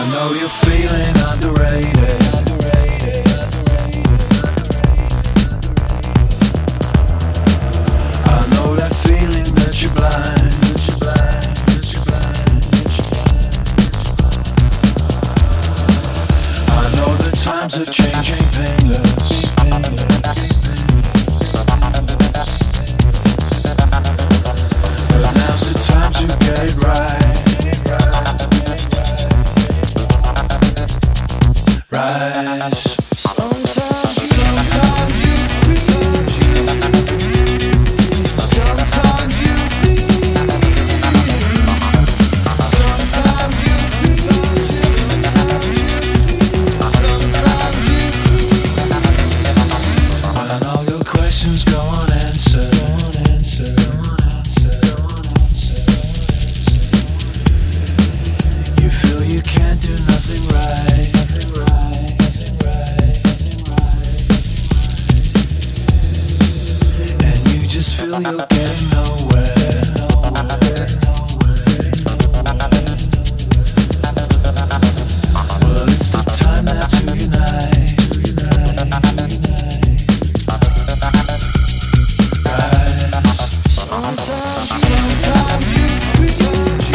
know you're feeling underrated. I know that feeling that you're blind. I know the times are changing, painless. But now's the time to get it right. Rise. Sometimes you feel. Sometimes you feel. Sometimes you feel. Sometimes you feel. When all your questions go unanswered. You feel you can't do nothing right. Just feel you're getting nowhere. Well, it's the time now to unite. Rise. Sometimes you feel.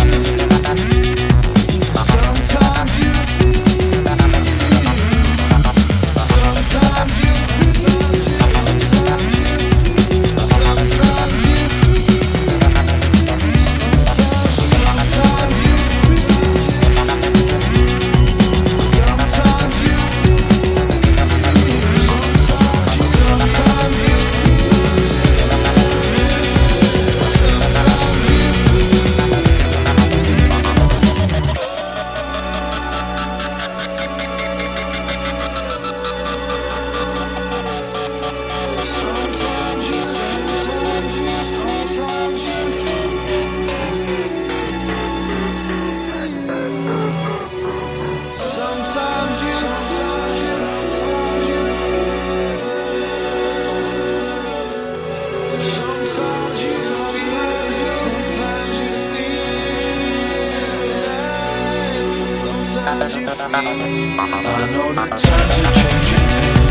Sometimes you feel. Sometimes you feel. I know the times are changing.